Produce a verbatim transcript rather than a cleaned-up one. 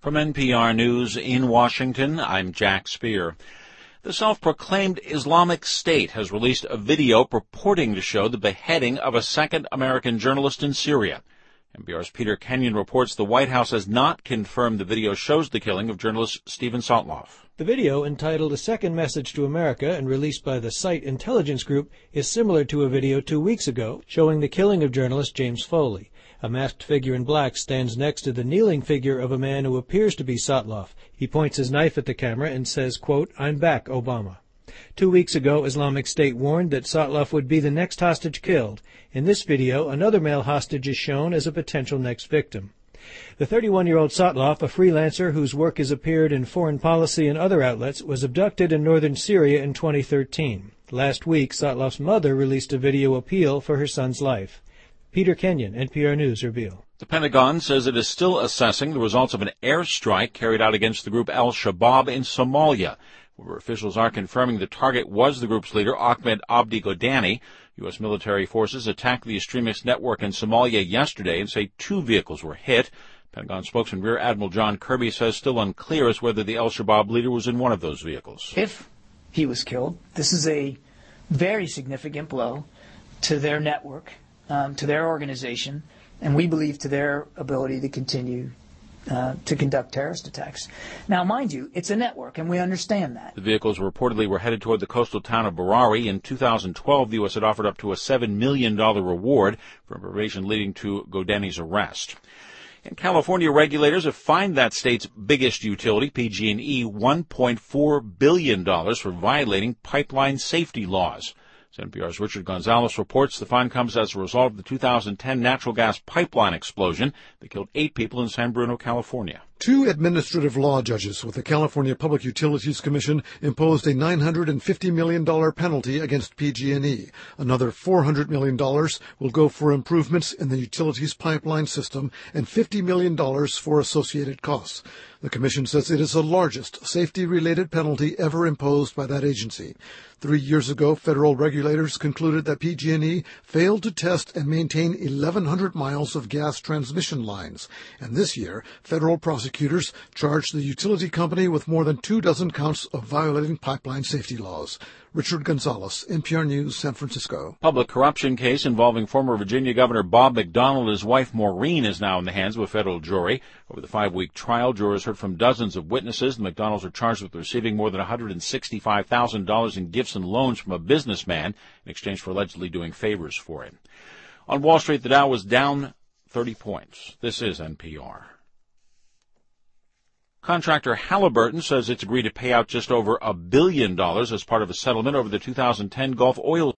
From N P R News in Washington, I'm Jack Speer. The self-proclaimed Islamic State has released a video purporting to show the beheading of a second American journalist in Syria. N P R's Peter Kenyon reports the White House has not confirmed the video shows the killing of journalist Steven Sotloff. The video, entitled A Second Message to America and released by the Site Intelligence Group, is similar to a video two weeks ago showing the killing of journalist James Foley. A masked figure in black stands next to the kneeling figure of a man who appears to be Sotloff. He points his knife at the camera and says, quote, "I'm back, Obama." Two weeks ago, Islamic State warned that Sotloff would be the next hostage killed. In this video, another male hostage is shown as a potential next victim. The thirty-one-year-old Sotloff, a freelancer whose work has appeared in Foreign Policy and other outlets, was abducted in northern Syria in twenty thirteen. Last week, Sotloff's mother released a video appeal for her son's life. Peter Kenyon, N P R News, Erbil. The Pentagon says it is still assessing the results of an airstrike carried out against the group Al-Shabaab in Somalia, where officials are confirming the target was the group's leader, Ahmed Abdi Godani. U S military forces attacked the extremist network in Somalia yesterday and say two vehicles were hit. Pentagon spokesman Rear Admiral John Kirby says still unclear as whether the Al-Shabaab leader was in one of those vehicles. If he was killed, this is a very significant blow to their network, um, to their organization, and we believe to their ability to continue Uh, to conduct terrorist attacks. Now, mind you, it's a network, and we understand that. The vehicles reportedly were headed toward the coastal town of Barawi. In two thousand twelve, the U S had offered up to a seven million dollars reward for information leading to Godani's arrest. In California, regulators have fined that state's biggest utility, P G and E, one point four billion dollars for violating pipeline safety laws. N P R's Richard Gonzalez reports the fine comes as a result of the two thousand ten natural gas pipeline explosion that killed eight people in San Bruno, California. Two administrative law judges with the California Public Utilities Commission imposed a nine hundred fifty million dollars penalty against P G and E. Another four hundred million dollars will go for improvements in the utilities pipeline system and fifty million dollars for associated costs. The commission says it is the largest safety-related penalty ever imposed by that agency. Three years ago, federal regulators concluded that P G and E failed to test and maintain eleven hundred miles of gas transmission lines. And this year, federal prosecutors charged the utility company with more than two dozen counts of violating pipeline safety laws. Richard Gonzalez, N P R News, San Francisco. Public corruption case involving former Virginia Governor Bob McDonnell and his wife Maureen is now in the hands of a federal jury. Over the five-week trial, jurors heard from dozens of witnesses. The McDonnells are charged with receiving more than one hundred sixty-five thousand dollars in gifts and loans from a businessman in exchange for allegedly doing favors for him. On Wall Street, the Dow was down thirty points. This is N P R. Contractor Halliburton says it's agreed to pay out just over a billion dollars as part of a settlement over the two thousand ten Gulf oil